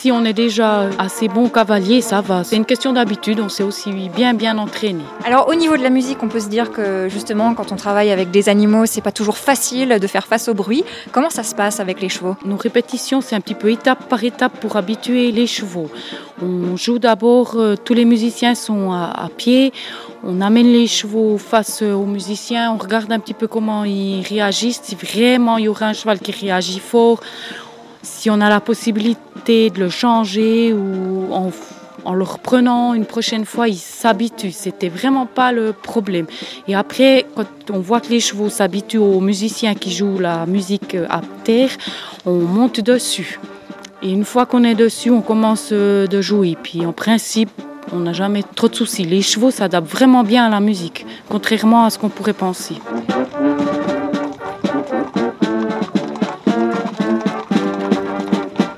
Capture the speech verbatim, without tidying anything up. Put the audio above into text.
Si on est déjà assez bon cavalier, ça va. C'est une question d'habitude, on s'est aussi bien bien entraîné. Alors au niveau de la musique, on peut se dire que justement quand on travaille avec des animaux, c'est pas toujours facile de faire face au bruit. Comment ça se passe avec les chevaux? Nos répétitions, c'est un petit peu étape par étape pour habituer les chevaux. On joue d'abord, euh, tous les musiciens sont à, à pied, on amène les chevaux face aux musiciens, on regarde un petit peu comment ils réagissent, si vraiment il y aura un cheval qui réagit fort, si on a la possibilité de le changer ou en, en le reprenant une prochaine fois, ils s'habituent. C'était vraiment pas le problème. Et après, quand on voit que les chevaux s'habituent aux musiciens qui jouent la musique à terre, on monte dessus. Et une fois qu'on est dessus, on commence de jouer. Puis en principe, on n'a jamais trop de soucis. Les chevaux s'adaptent vraiment bien à la musique, contrairement à ce qu'on pourrait penser.